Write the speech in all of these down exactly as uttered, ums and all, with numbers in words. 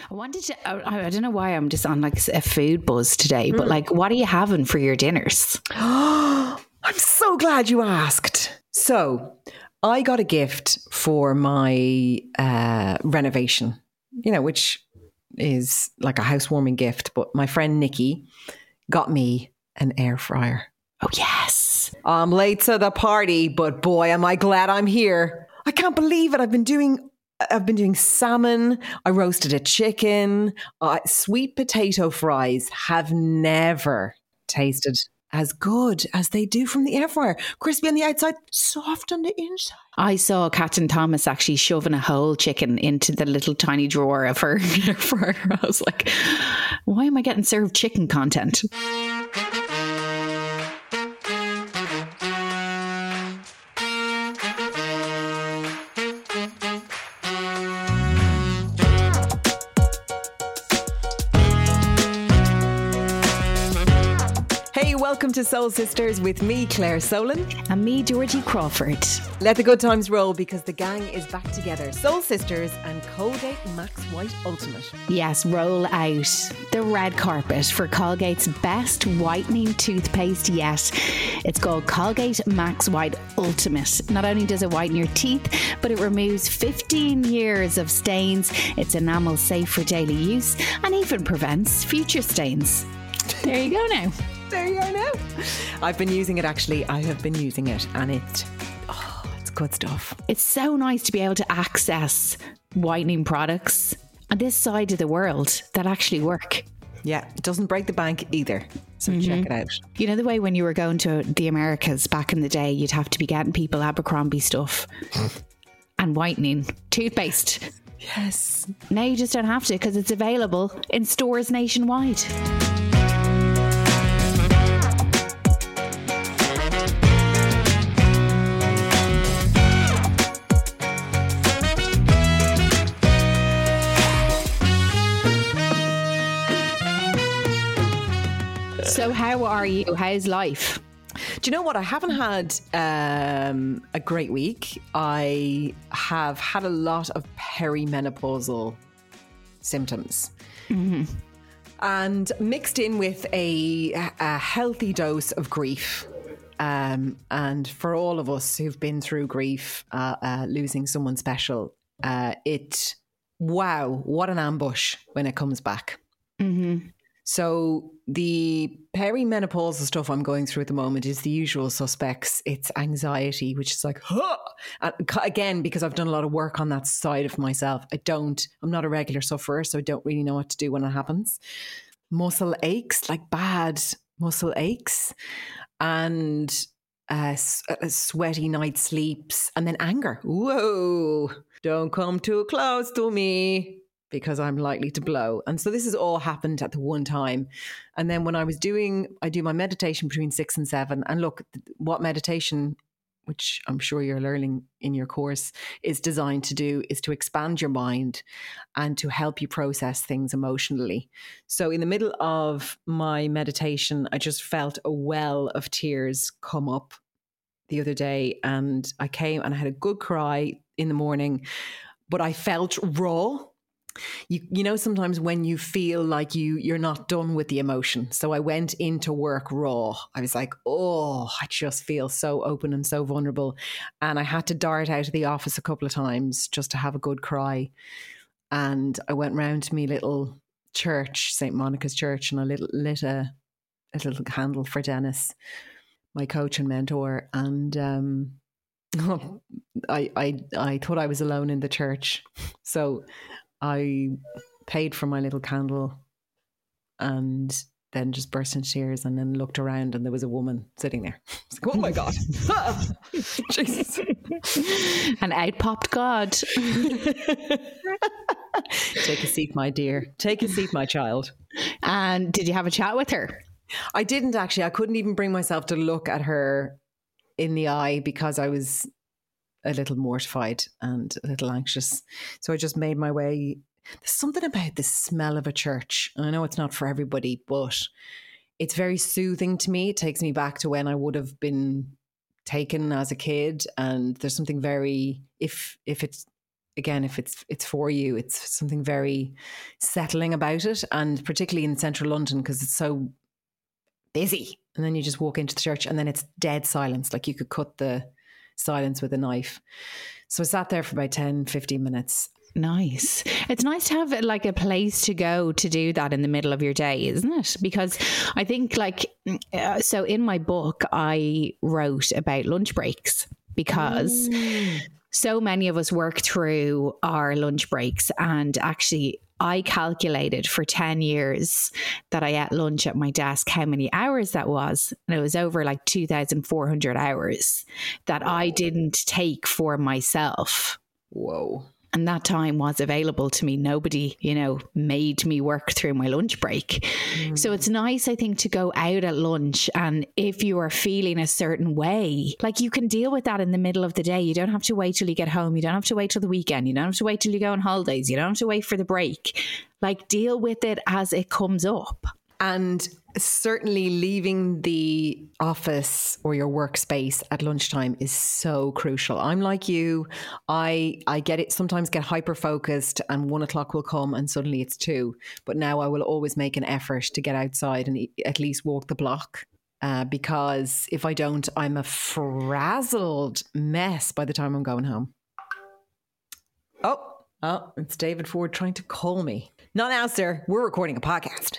I wanted to, I, I don't know why I'm just on like a food buzz today, but like, what are you having for your dinners? I'm so glad you asked. So I got a gift for my uh, renovation, you know, which is like a housewarming gift. But my friend Nikki got me an air fryer. Oh, yes. I'm late to the party, but boy, am I glad I'm here. I can't believe it. I've been doing I've been doing salmon. I roasted a chicken. Uh, sweet potato fries have never tasted as good as they do from the air fryer. Crispy on the outside, soft on the inside. I saw Captain Thomas actually shoving a whole chicken into the little tiny drawer of her air fryer. I was like, why am I getting served chicken content? Welcome to Soul Sisters with me, Claire Solon. And me, Georgie Crawford. Let the good times roll because the gang is back together. Soul Sisters and Colgate Max White Ultimate. Yes, roll out the red carpet for Colgate's best whitening toothpaste yet. It's called Colgate Max White Ultimate. Not only does it whiten your teeth, but it removes fifteen years of stains. It's enamel safe for daily use and even prevents future stains. There you go now. There you are now. I've been using it actually. I have been using it and it's, oh, it's good stuff. It's so nice to be able to access whitening products on this side of the world that actually work. Yeah, it doesn't break the bank either. So mm-hmm. check it out. You know the way when you were going to the Americas back in the day, you'd have to be getting people Abercrombie stuff and whitening toothpaste. Yes. Now you just don't have to because it's available in stores nationwide. So how are you? How's life? Do you know what? I haven't had um, a great week. I have had a lot of perimenopausal symptoms. Mm-hmm. And mixed in with a, a healthy dose of grief. Um, and for all of us who've been through grief, uh, uh, losing someone special, uh, it, wow, what an ambush when it comes back. Mm-hmm. So the perimenopausal stuff I'm going through at the moment is the usual suspects. It's anxiety, which is like, huh! And again, because I've done a lot of work on that side of myself, I don't, I'm not a regular sufferer, so I don't really know what to do when it happens. Muscle aches, like bad muscle aches, and uh, sweaty night sleeps, and then anger. Whoa, don't come too close to me, because I'm likely to blow. And so this has all happened at the one time. And then when I was doing, I do my meditation between six and seven. And look, what meditation, which I'm sure you're learning in your course, is designed to do is to expand your mind and to help you process things emotionally. So in the middle of my meditation, I just felt a well of tears come up the other day. And I came and I had a good cry in the morning, but I felt raw. You you know, sometimes when you feel like you, you're not done with the emotion. So I went into work raw. I was like, oh, I just feel so open and so vulnerable. And I had to dart out of the office a couple of times just to have a good cry. And I went round to my little church, Saint Monica's Church, and I lit, lit a, a little candle for Dennis, my coach and mentor. And um, I, I, I thought I was alone in the church. So I paid for my little candle and then just burst into tears and then looked around and there was a woman sitting there. I was like, oh my God. Jesus. And out popped God. Take a seat, my dear. Take a seat, my child. And did you have a chat with her? I didn't actually. I couldn't even bring myself to look at her in the eye because I was a little mortified and a little anxious. So I just made my way. There's something about the smell of a church. And I know it's not for everybody, but it's very soothing to me. It takes me back to when I would have been taken as a kid. And there's something very, if if it's again, if it's it's for you, it's something very settling about it. And particularly in central London, because it's so busy. And then you just walk into the church and then it's dead silence. Like you could cut the silence with a knife. So I sat there for about ten, fifteen minutes. Nice. It's nice to have like a place to go to do that in the middle of your day, isn't it? Because I think like, uh, so in my book, I wrote about lunch breaks because mm. so many of us work through our lunch breaks, and actually I calculated for ten years that I ate lunch at my desk, how many hours that was. And it was over like two thousand four hundred hours that I didn't take for myself. Whoa. And that time was available to me. Nobody, you know, made me work through my lunch break. Mm. So it's nice, I think, to go out at lunch. And if you are feeling a certain way, like you can deal with that in the middle of the day. You don't have to wait till you get home. You don't have to wait till the weekend. You don't have to wait till you go on holidays. You don't have to wait for the break. Like deal with it as it comes up. And certainly leaving the office or your workspace at lunchtime is so crucial. I'm like you. I I get it. Sometimes get hyper focused and one o'clock will come and suddenly it's two. But now I will always make an effort to get outside and at least walk the block. Uh, because if I don't, I'm a frazzled mess by the time I'm going home. Oh, oh, it's David Ford trying to call me. Not now, sir. We're recording a podcast.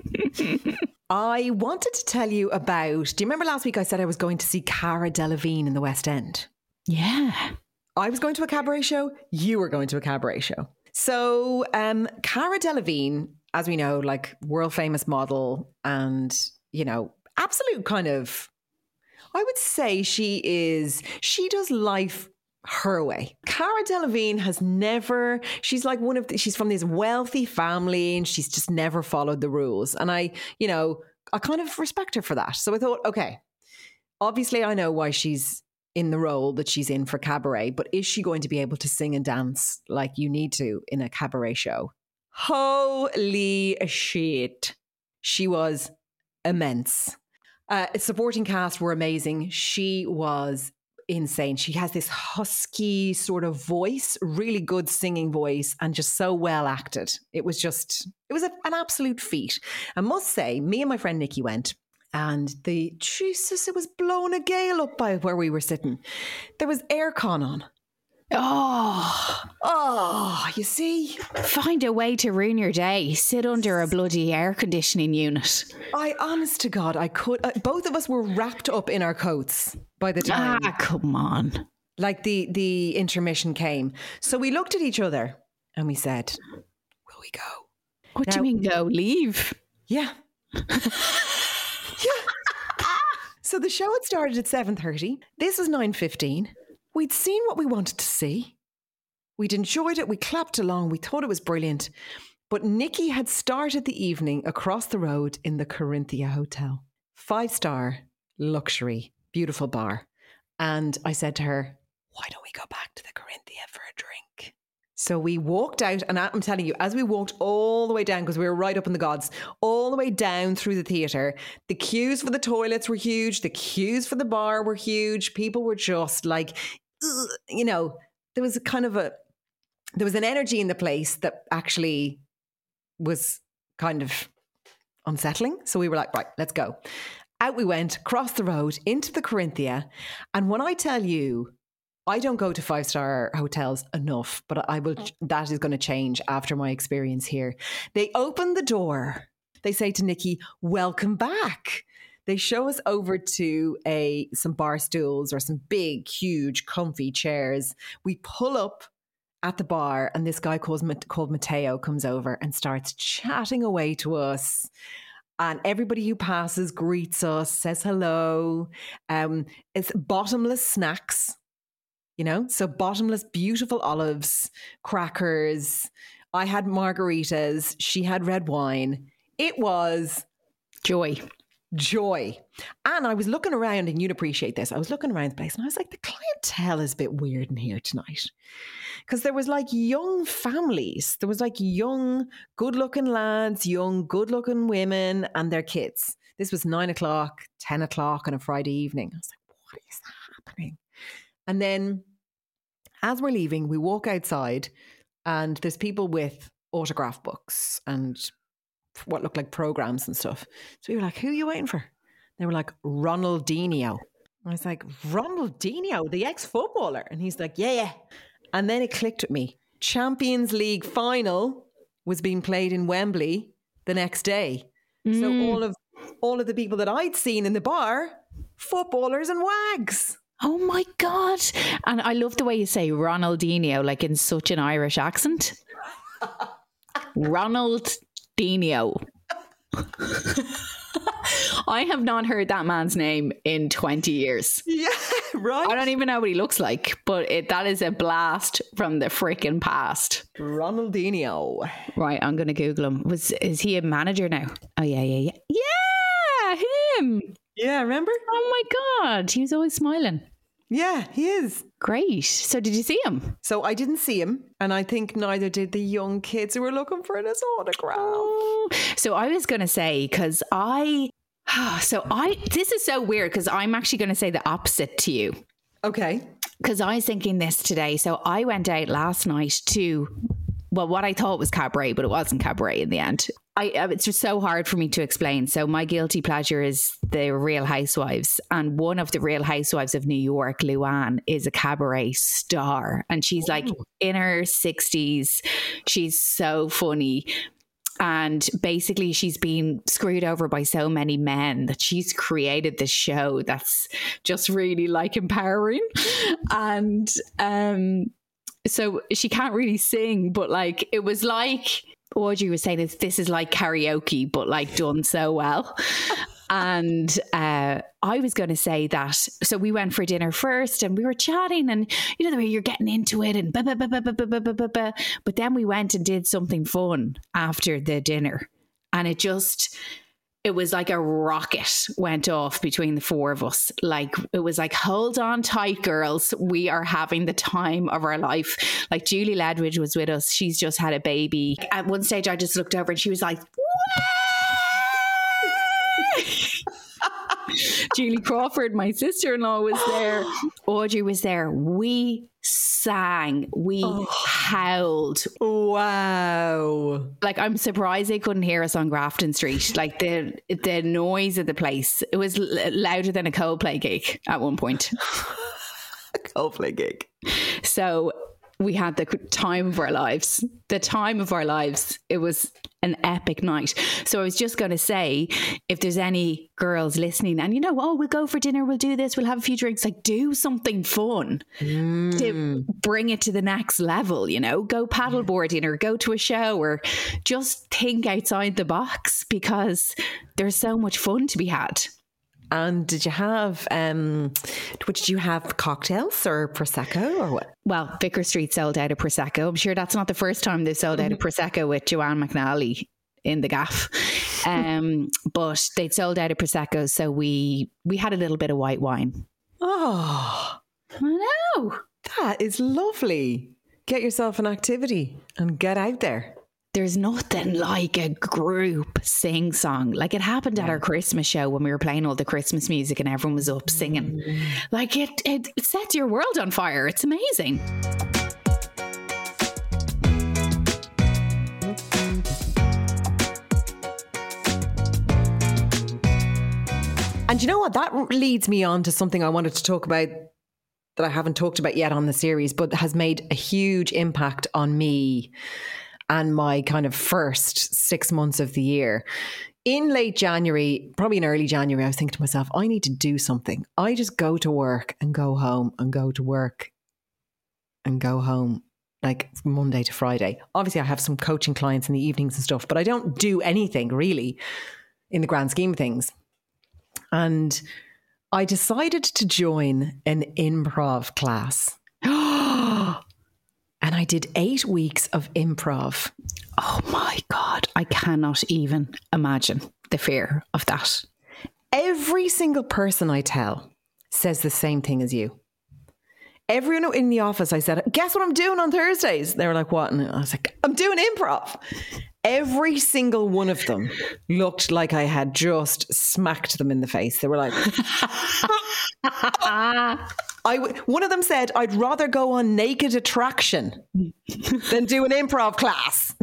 I wanted to tell you about, do you remember last week I said I was going to see Cara Delevingne in the West End? Yeah. I was going to a cabaret show. You were going to a cabaret show. So um, Cara Delevingne, as we know, like world famous model and, you know, absolute kind of, I would say she is, she does life her way. Cara Delevingne has never, she's like one of the, she's from this wealthy family and she's just never followed the rules. And I, you know, I kind of respect her for that. So I thought, okay, obviously I know why she's in the role that she's in for cabaret, but is she going to be able to sing and dance like you need to in a cabaret show? Holy shit. She was immense. Uh, supporting cast were amazing. She was insane. She has this husky sort of voice, really good singing voice, and just so well acted. It was just, it was a, an absolute feat. I must say, me and my friend Nikki went, and the, Jesus, it was blowing a gale up by where we were sitting. There was aircon on. Oh, oh, you see? Find a way to ruin your day. Sit under a bloody air conditioning unit. I, honest to God, I could. Uh, both of us were wrapped up in our coats by the time. Ah, come on. Like the, the intermission came. So we looked at each other and we said, will we go? What now, do you mean go? Leave? Yeah. yeah. So the show had started at seven thirty. This was nine fifteen. We'd seen what we wanted to see. We'd enjoyed it. We clapped along. We thought it was brilliant. But Nikki had started the evening across the road in the Corinthia Hotel. Five-star, luxury, beautiful bar. And I said to her, why don't we go back to the Corinthia for a drink? So we walked out, and I'm telling you, as we walked all the way down, because we were right up in the gods, all the way down through the theatre, the queues for the toilets were huge. The queues for the bar were huge. People were just like, ugh, you know, there was a kind of a, there was an energy in the place that actually was kind of unsettling. So we were like, right, let's go. Out we went, across the road, into the Corinthia. And when I tell you, I don't go to five-star hotels enough, but I will. That is going to change after my experience here. They open the door. They say to Nikki, welcome back. They show us over to a some bar stools or some big, huge, comfy chairs. We pull up at the bar and this guy called, called Matteo comes over and starts chatting away to us. And everybody who passes greets us, says hello. Um, it's bottomless snacks. You know, so bottomless, beautiful olives, crackers. I had margaritas. She had red wine. It was joy. Joy. And I was looking around, and you'd appreciate this. I was looking around the place and I was like, the clientele is a bit weird in here tonight. Because there was like young families. There was like young, good looking lads, young, good looking women and their kids. This was nine o'clock, ten o'clock on a Friday evening. I was like, what is happening? And then As we're leaving, we walk outside and there's people with autograph books and what looked like programs and stuff. So we were like, who are you waiting for? They were like, Ronaldinho. I was like, Ronaldinho, the ex-footballer? And he's like, yeah, yeah. And then it clicked with me. Champions League final was being played in Wembley the next day. Mm. So all of all of the people that I'd seen in the bar, footballers and wags. Oh my God. And I love the way you say Ronaldinho, like in such an Irish accent. Ronaldinho. I have not heard that man's name in twenty years. Yeah, right. I don't even know what he looks like, but it, that is a blast from the freaking past. Ronaldinho. Right, I'm going to Google him. Was Is he a manager now? Oh, yeah, yeah, yeah. Yeah, him. Yeah, remember? Oh my God, he was always smiling. Yeah, he is. Great. So did you see him? So I didn't see him, and I think neither did the young kids who were looking for his autograph. Oh. So I was going to say, because I, so I, this is so weird because I'm actually going to say the opposite to you. Okay. Because I was thinking this today. So I went out last night to, well, what I thought was cabaret, but it wasn't cabaret in the end. I, it's just so hard for me to explain. So my guilty pleasure is the Real Housewives. And one of the Real Housewives of New York, Luann, is a cabaret star. And she's like in her sixties. She's so funny. And basically she's been screwed over by so many men that she's created this show that's just really like empowering. And um, so she can't really sing, but like it was like Audrey was saying, that this is like karaoke, but like done so well. And uh, I was going to say that. So we went for dinner first and we were chatting and, you know, the way you're getting into it and blah, blah, blah, blah, blah, blah, blah, blah, blah. But then we went and did something fun after the dinner. And it just, it was like a rocket went off between the four of us. Like, it was like, hold on tight, girls. We are having the time of our life. Like Julie Ledwidge was with us. She's just had a baby. At one stage, I just looked over and she was like, Julie Crawford, my sister-in-law, was there. Audrey was there. We sang. We oh. howled. Wow. Like, I'm surprised they couldn't hear us on Grafton Street. Like, the the noise of the place, it was l- louder than a Coldplay gig at one point. A Coldplay gig. So we had the time of our lives. The time of our lives. It was an epic night. So I was just going to say, if there's any girls listening and, you know, oh, we'll go for dinner, we'll do this, we'll have a few drinks, like do something fun mm. to bring it to the next level, you know, go paddleboarding or go to a show or just think outside the box because there's so much fun to be had. And did you have, um, what did you have, cocktails or Prosecco or what? Well, Vicar Street sold out of Prosecco. I'm sure that's not the first time they've sold out of Prosecco with Joanne McNally in the gaff. Um, but they'd sold out of Prosecco, so we we had a little bit of white wine. Oh, I know. That is lovely. Get yourself an activity and get out there. There's nothing like a group sing song. Like it happened at our Christmas show when we were playing all the Christmas music and everyone was up singing. Like it, it sets your world on fire. It's amazing. And you know what? That leads me on to something I wanted to talk about that I haven't talked about yet on the series, but has made a huge impact on me and my kind of first six months of the year. In late January, probably in early January, I was thinking to myself, I need to do something. I just go to work and go home and go to work and go home like Monday to Friday. Obviously, I have some coaching clients in the evenings and stuff, but I don't do anything really in the grand scheme of things. And I decided to join an improv class. And I did eight weeks of improv. Oh my God. I cannot even imagine the fear of that. Every single person I tell says the same thing as you. Everyone in the office, I said, guess what I'm doing on Thursdays? They were like, what? And I was like, I'm doing improv. Every single one of them looked like I had just smacked them in the face. They were like, I w- one of them said, I'd rather go on Naked Attraction than do an improv class.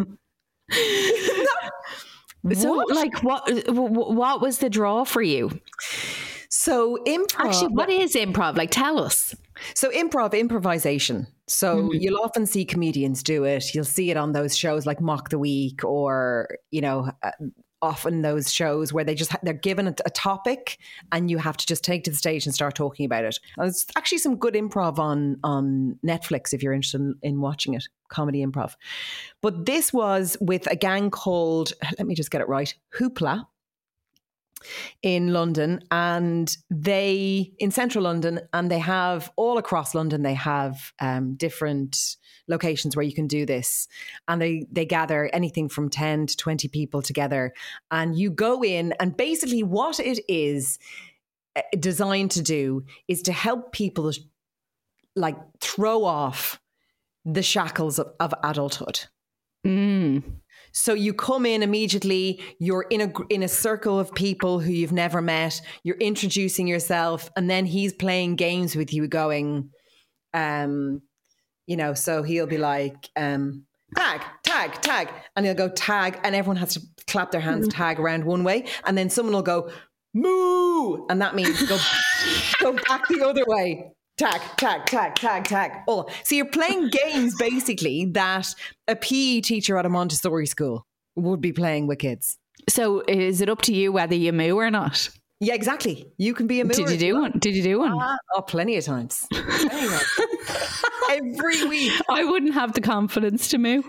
So, What? like, what what was the draw for you? So improv. Actually, what is improv? Like, tell us. So improv, improvisation. So mm-hmm. you'll often see comedians do it. You'll see it on those shows like Mock the Week, or, you know, uh, often those shows where they just, ha- they're given a, a topic and you have to just take to the stage and start talking about it. And there's actually some good improv on, on Netflix if you're interested in, in watching it, comedy improv. But this was with a gang called, let me just get it right, Hoopla, in London, and they in central London, and they have all across London, they have um, different locations where you can do this, and they they gather anything from ten to twenty people together, and you go in, and basically what it is uh, designed to do is to help people like throw off the shackles of, of adulthood. Mm. So you come in immediately, you're in a in a circle of people who you've never met, you're introducing yourself, and then he's playing games with you going, um, you know, so he'll be like, um, tag, tag, tag, and he'll go tag, and everyone has to clap their hands, tag around one way, and then someone will go, moo, and that means go, go back the other way. Tag, tag, tag, tag, tag. Oh, so you're playing games basically that a P E teacher at a Montessori school would be playing with kids. So is it up to you whether you moo or not? Yeah, exactly. You can be a moo. Did you do one? Did you do one? Uh, oh, plenty of times. Anyway. Every week. I wouldn't have the confidence to moo.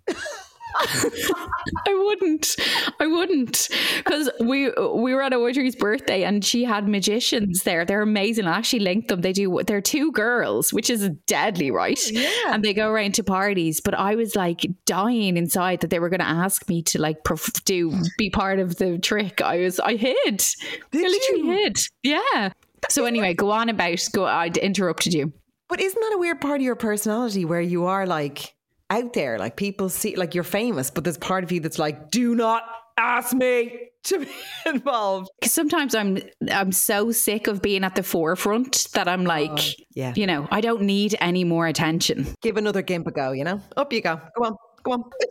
I wouldn't. I wouldn't. Because we we were at Audrey's birthday and she had magicians there. They're amazing. I actually linked them. They do. They're two girls, which is deadly, right? Yeah. And they go around to parties. But I was like dying inside that they were going to ask me to like perf- do be part of the trick. I was. I hid. Did I literally you? hid. Yeah. So anyway, go on about. Go. I interrupted you. But isn't that a weird part of your personality where you are like out there, like people see, like you're famous, but there's part of you that's like, do not ask me to be involved. Because sometimes I'm I'm so sick of being at the forefront that I'm like, uh, yeah, you know, I don't need any more attention. Give another gimp a go, you know? Up you go. Go on, go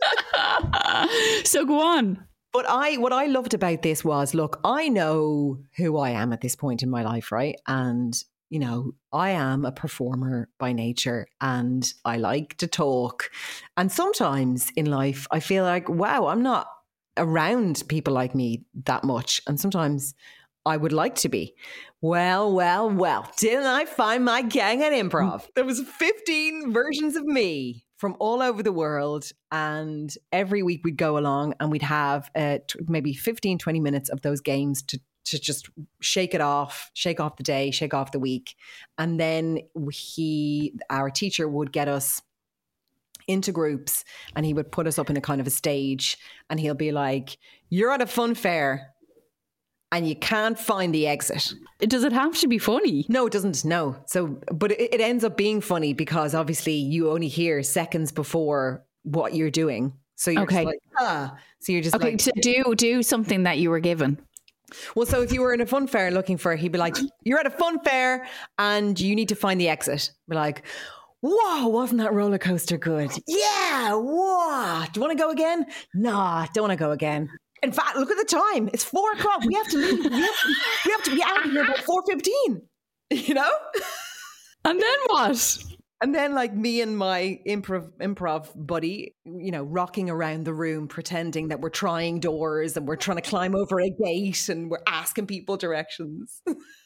on. So go on. But I, what I loved about this was, look, I know who I am at this point in my life, right? And you know, I am a performer by nature and I like to talk. And sometimes in life, I feel like, wow, I'm not around people like me that much. And sometimes I would like to be. Well, well, well, didn't I find my gang at improv? There was fifteen versions of me from all over the world. And every week we'd go along and we'd have uh, t- maybe fifteen, twenty minutes of those games to to just shake it off, shake off the day, shake off the week. And then he, our teacher would get us into groups and he would put us up in a kind of a stage and he'll be like, you're at a fun fair and you can't find the exit. Does it have to be funny? No, it doesn't. No. So, but it, it ends up being funny because obviously you only hear seconds before what you're doing. So you're okay. just like, ah. So you're just okay, like. So do, do something that you were given. Well, so if you were in a fun fair looking for, he'd be like, you're at a fun fair and you need to find the exit. Be like, whoa, wasn't that roller coaster good? Yeah, whoa. Do you want to go again? Nah, don't want to go again. In fact, look at the time. It's four o'clock. We have to leave. We have to, we have to be out of here by four fifteen. You know? And then what? And then like me and my improv improv buddy, you know, rocking around the room, pretending that we're trying doors and we're trying to climb over a gate and we're asking people directions.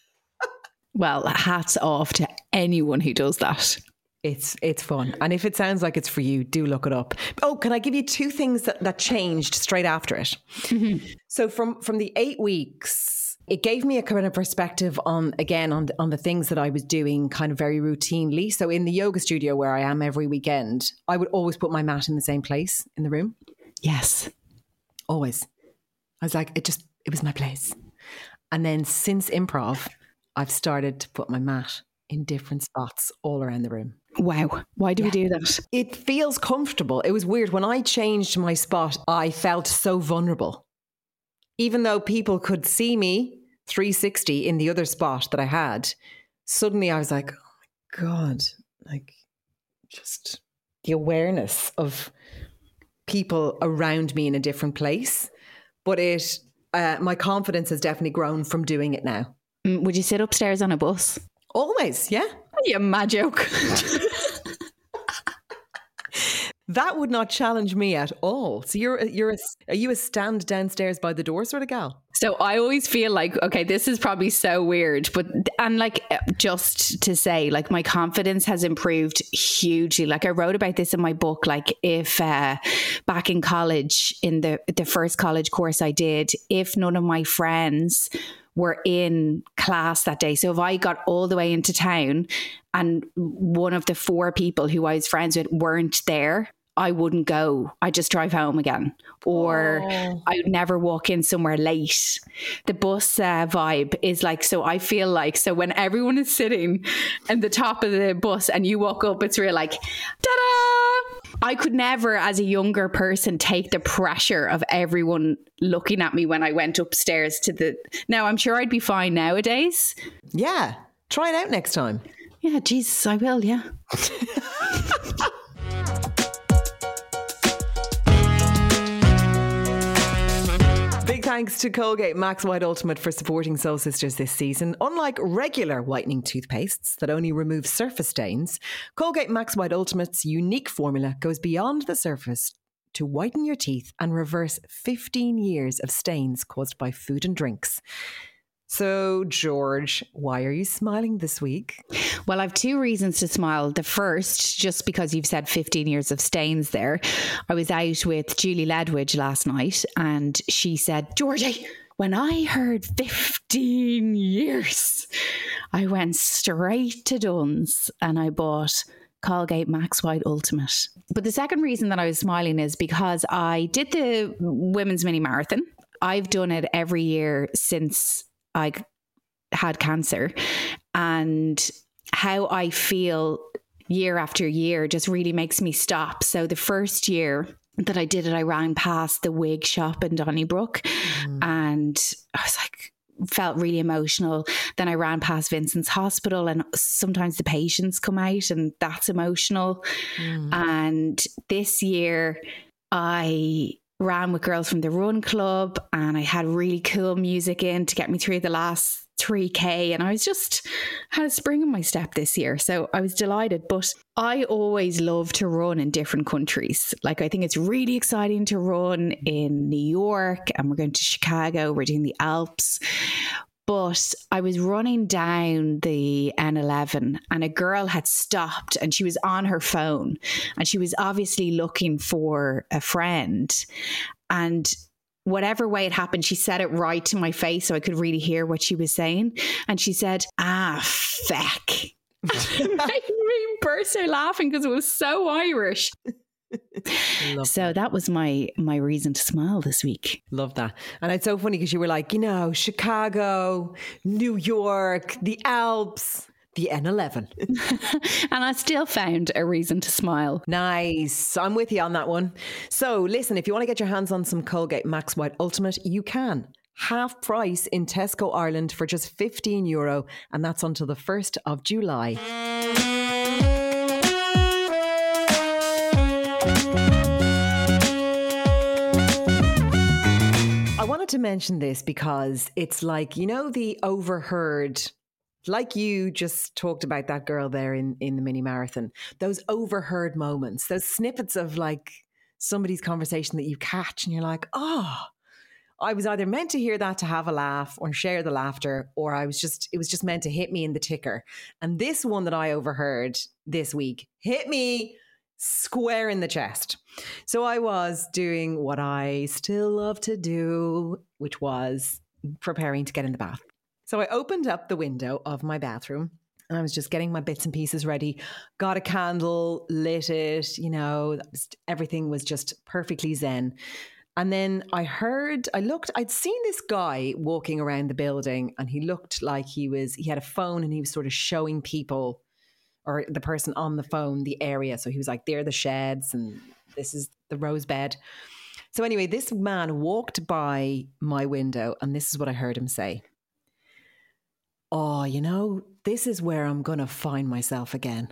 Well, hats off to anyone who does that. It's it's fun. And if it sounds like it's for you, do look it up. Oh, can I give you two things that, that changed straight after it? Mm-hmm. So from, from the eight weeks... it gave me a kind of perspective on, again, on, on the things that I was doing kind of very routinely. So in the yoga studio where I am every weekend, I would always put my mat in the same place in the room. Yes. Always. I was like, it just, it was my place. And then since improv, I've started to put my mat in different spots all around the room. Wow. Why do yeah. we do that? It feels comfortable. It was weird. When I changed my spot, I felt so vulnerable. Even though people could see me three sixty in the other spot that I had, suddenly I was like, oh my God, like just the awareness of people around me in a different place. But it, uh, my confidence has definitely grown from doing it now. Mm, would you sit upstairs on a bus? Always, yeah. You mad joke. That would not challenge me at all. So you're you're a, are you a stand downstairs by the door sort of gal? So I always feel like, okay, this is probably so weird, but and like just to say, like my confidence has improved hugely. Like I wrote about this in my book. Like if uh, back in college, in the the first college course I did, if none of my friends were in class that day, so if I got all the way into town and one of the four people who I was friends with weren't there, I wouldn't go. I'd just drive home again. Or oh. I would never walk in somewhere late. The bus uh, vibe is like, so I feel like, so when everyone is sitting at the top of the bus and you walk up, it's real like, ta-da! I could never, as a younger person, take the pressure of everyone looking at me when I went upstairs to the... Now, I'm sure I'd be fine nowadays. Yeah. Try it out next time. Yeah, Jesus, I will, yeah. Big thanks to Colgate Max White Ultimate for supporting Soul Sisters this season. Unlike regular whitening toothpastes that only remove surface stains, Colgate Max White Ultimate's unique formula goes beyond the surface to whiten your teeth and reverse fifteen years of stains caused by food and drinks. So, George, why are you smiling this week? Well, I have two reasons to smile. The first, just because you've said fifteen years of stains there. I was out with Julie Ledwidge last night and she said, Georgie, when I heard fifteen years, I went straight to Dunnes and I bought Colgate Max White Ultimate. But the second reason that I was smiling is because I did the women's mini marathon. I've done it every year since I had cancer, and how I feel year after year just really makes me stop. So the first year that I did it, I ran past the wig shop in Donnybrook mm. and I was like, felt really emotional. Then I ran past Vincent's Hospital and sometimes the patients come out and that's emotional. Mm. And this year I ran with girls from the Run Club and I had really cool music in to get me through the last three K, and I was just had a spring in my step this year, so I was delighted. But I always love to run in different countries. Like I think it's really exciting to run in New York, and we're going to Chicago, we're doing the Alps. But I was running down the N eleven and a girl had stopped and she was on her phone and she was obviously looking for a friend. And whatever way it happened, she said it right to my face so I could really hear what she was saying. And she said, ah, feck. It made me burst out laughing because it was so Irish. So that. that was my my reason to smile this week. Love that. And it's so funny because you were like, you know, Chicago, New York, the Alps, the N eleven. And I still found a reason to smile. Nice. I'm with you on that one. So listen, if you want to get your hands on some Colgate Max White Ultimate, you can. Half price in Tesco Ireland for just fifteen euro, and that's until the first of July. I wanted to mention this because it's like, you know, the overheard, like you just talked about that girl there in, in the mini marathon, those overheard moments, those snippets of like somebody's conversation that you catch and you're like, oh, I was either meant to hear that to have a laugh or share the laughter, or I was just, it was just meant to hit me in the ticker. And this one that I overheard this week hit me square in the chest. So I was doing what I still love to do, which was preparing to get in the bath. So I opened up the window of my bathroom and I was just getting my bits and pieces ready, got a candle, lit it, you know, that was, everything was just perfectly zen. And then I heard, I looked, I'd seen this guy walking around the building and he looked like he was, he had a phone and he was sort of showing people, or the person on the phone, the area. So he was like, there are the sheds and this is the rose bed. So anyway, this man walked by my window and this is what I heard him say. Oh, you know, this is where I'm going to find myself again.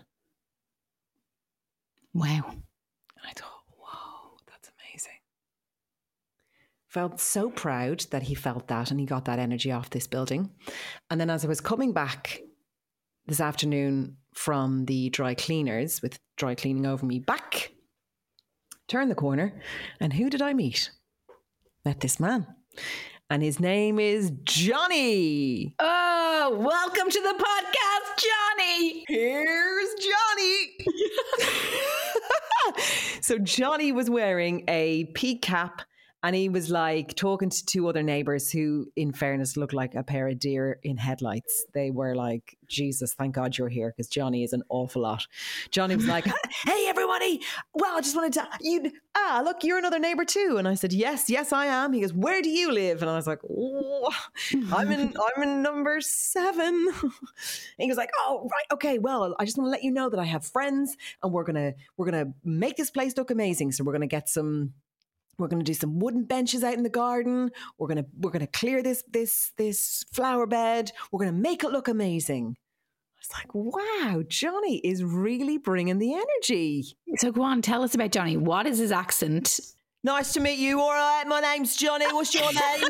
Wow. I thought, whoa, that's amazing. Felt so proud that he felt that and he got that energy off this building. And then as I was coming back this afternoon from the dry cleaners, with dry cleaning over me back, turned the corner, and who did I meet? Met this man. And his name is Johnny. Oh, welcome to the podcast, Johnny. Here's Johnny. So Johnny was wearing a peak cap, and he was like talking to two other neighbours who, in fairness, looked like a pair of deer in headlights. They were like, Jesus, thank God you're here, because Johnny is an awful lot. Johnny was like, hey, everybody. Well, I just wanted to, you, ah, look, you're another neighbour too. And I said, yes, yes, I am. He goes, where do you live? And I was like, oh, I'm in, I'm in number seven. And he was like, oh, right. Okay. Well, I just want to let you know that I have friends, and we're going to, we're going to make this place look amazing. So we're going to get some, We're going to do some wooden benches out in the garden. We're going to we're going to clear this this this flower bed. We're going to make it look amazing. I was like, wow, Johnny is really bringing the energy. So go on, tell us about Johnny. What is his accent? Nice to meet you. All right, my name's Johnny. What's your name?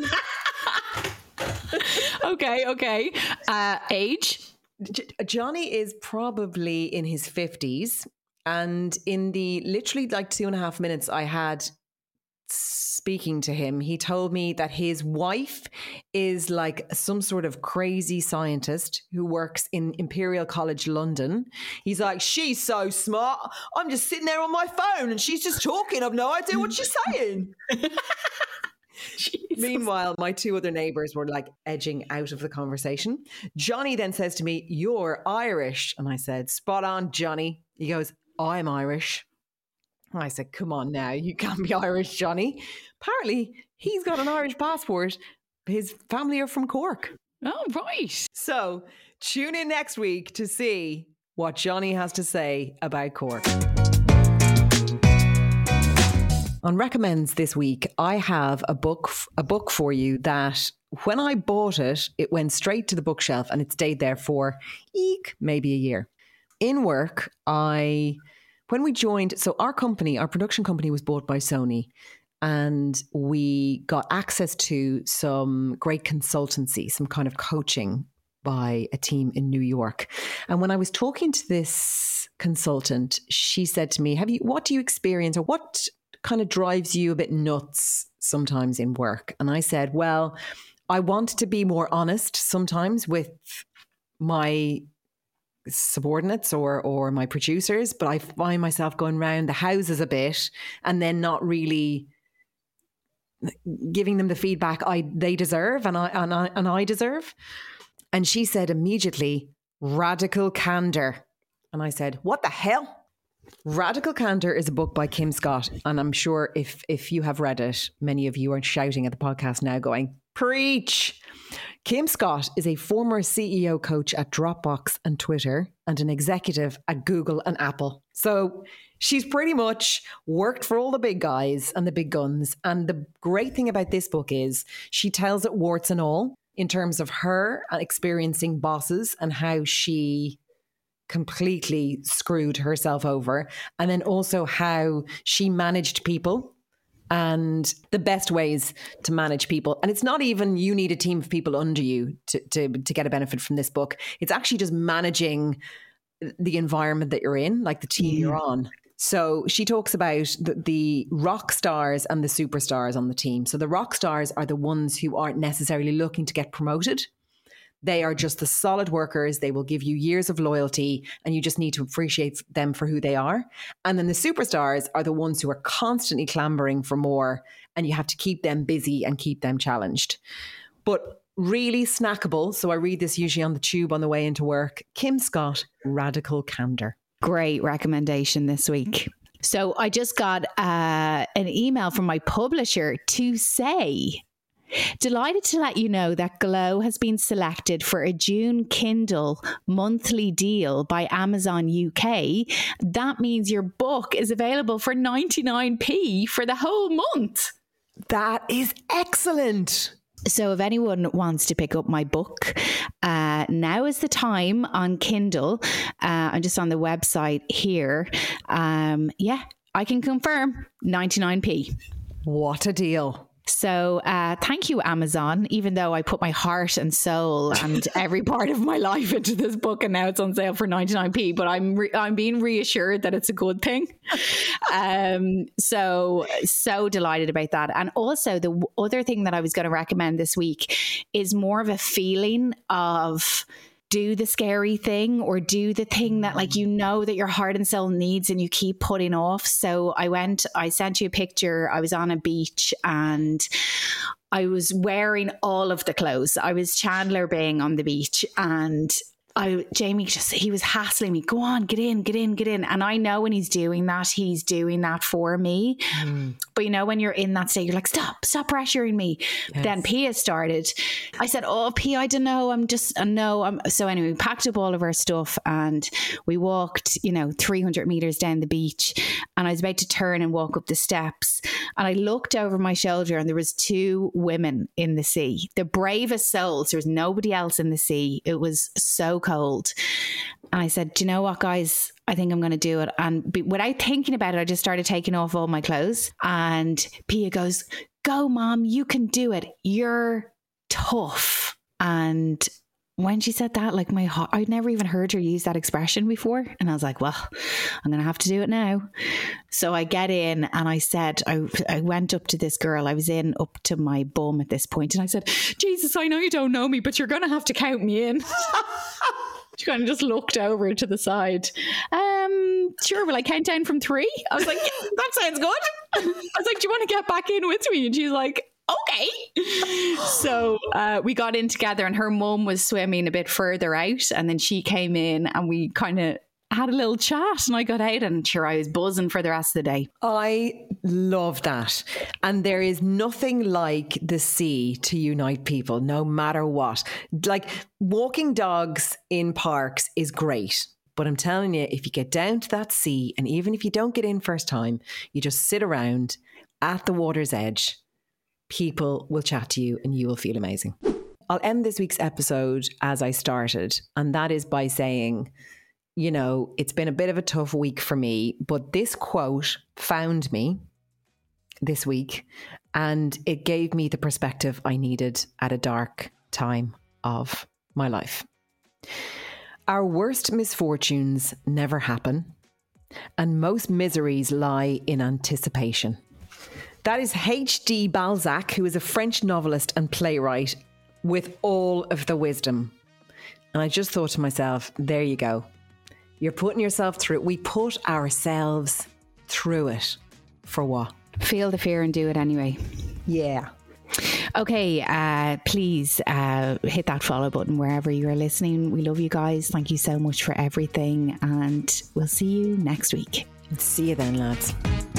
okay, okay. Uh, age? J- Johnny is probably in his fifties. And in the literally like two and a half minutes I had speaking to him, he told me that his wife is like some sort of crazy scientist who works in Imperial College London. He's like, she's so smart. I'm just sitting there on my phone and she's just talking. I've no idea what she's saying. Meanwhile, my two other neighbours were like edging out of the conversation. Johnny then says to me, you're Irish. And I said, spot on, Johnny. He goes, I'm Irish. I said, come on now, you can't be Irish, Johnny. Apparently, he's got an Irish passport. His family are from Cork. Oh, right. So tune in next week to see what Johnny has to say about Cork. On Recommends this week, I have a book, a book for you that when I bought it, it went straight to the bookshelf and it stayed there for eek, maybe a year. In work, I... When we joined, so our company, our production company was bought by Sony, and we got access to some great consultancy, some kind of coaching by a team in New York. And when I was talking to this consultant, she said to me, "Have you, what do you experience, or what kind of drives you a bit nuts sometimes in work?" And I said, well, I want to be more honest sometimes with my subordinates or or my producers, but I find myself going round the houses a bit and then not really giving them the feedback I they deserve and I and I and I deserve. And she said immediately, radical candor. And I said, what the hell? Radical Candor is a book by Kim Scott, and I'm sure if if you have read it, many of you are shouting at the podcast now going, preach. Kim Scott is a former C E O coach at Dropbox and Twitter and an executive at Google and Apple. So she's pretty much worked for all the big guys and the big guns. And the great thing about this book is she tells it warts and all in terms of her experiencing bosses and how she completely screwed herself over. And then also how she managed people and the best ways to manage people. And it's not even you need a team of people under you to, to, to get a benefit from this book. It's actually just managing the environment that you're in, like the team yeah. you're on. So she talks about the, the rock stars and the superstars on the team. So the rock stars are the ones who aren't necessarily looking to get promoted. They are just the solid workers. They will give you years of loyalty and you just need to appreciate them for who they are. And then the superstars are the ones who are constantly clamoring for more and you have to keep them busy and keep them challenged. But really snackable. So I read this usually on the tube on the way into work. Kim Scott, Radical Candor. Great recommendation this week. So I just got uh, an email from my publisher to say, delighted to let you know that Glow has been selected for a June Kindle monthly deal by Amazon U K. That means your book is available for ninety-nine p for the whole month. That is excellent. So if anyone wants to pick up my book, uh, now is the time on Kindle. Uh, I'm just on the website here. Um, yeah, I can confirm ninety-nine p. What a deal. So uh, thank you, Amazon, even though I put my heart and soul and every part of my life into this book and now it's on sale for ninety-nine p, but I'm re- I'm being reassured that it's a good thing. Um, so, so delighted about that. And also the w- other thing that I was going to recommend this week is more of a feeling of do the scary thing or do the thing that like you know that your heart and soul needs and you keep putting off. So I went, I sent you a picture. I was on a beach and I was wearing all of the clothes. I was Chandler Bing on the beach and I, Jamie just, he was hassling me, go on, get in, get in, get in. And I know when he's doing that, he's doing that for me. Mm. But you know, when you're in that state, you're like, stop, stop pressuring me. Yes. Then Pia started. I said, oh, Pia, I don't know. I'm just, uh, no. I'm. So anyway, we packed up all of our stuff and we walked, you know, three hundred meters down the beach. And I was about to turn and walk up the steps. And I looked over my shoulder and there was two women in the sea, the bravest souls. There was nobody else in the sea. It was so cold. And I said, do you know what, guys? I think I'm going to do it. And be, without thinking about it, I just started taking off all my clothes. And Pia goes, go, Mom, you can do it. You're tough. And when she said that, like my heart, I'd never even heard her use that expression before. And I was like, well, I'm going to have to do it now. So I get in and I said, I, I went up to this girl. I was in up to my bum at this point. And I said, Jesus, I know you don't know me, but you're going to have to count me in. She kind of just looked over to the side. Um, sure, will I count down from three? I was like, yeah, that sounds good. I was like, do you want to get back in with me? And she's like, okay. So uh, we got in together and her mum was swimming a bit further out. And then she came in and we kind of had a little chat and I got out and sure, I was buzzing for the rest of the day. I love that. And there is nothing like the sea to unite people, no matter what. Like walking dogs in parks is great. But I'm telling you, if you get down to that sea and even if you don't get in first time, you just sit around at the water's edge, people will chat to you and you will feel amazing. I'll end this week's episode as I started, and that is by saying, you know, it's been a bit of a tough week for me, but this quote found me this week and it gave me the perspective I needed at a dark time of my life. Our worst misfortunes never happen, and most miseries lie in anticipation. That is H D Balzac, who is a French novelist and playwright with all of the wisdom. And I just thought to myself, there you go. You're putting yourself through it. We put ourselves through it. For what? Feel the fear and do it anyway. Yeah. Okay, uh, please uh, hit that follow button wherever you're listening. We love you guys. Thank you so much for everything. And we'll see you next week. See you then, lads.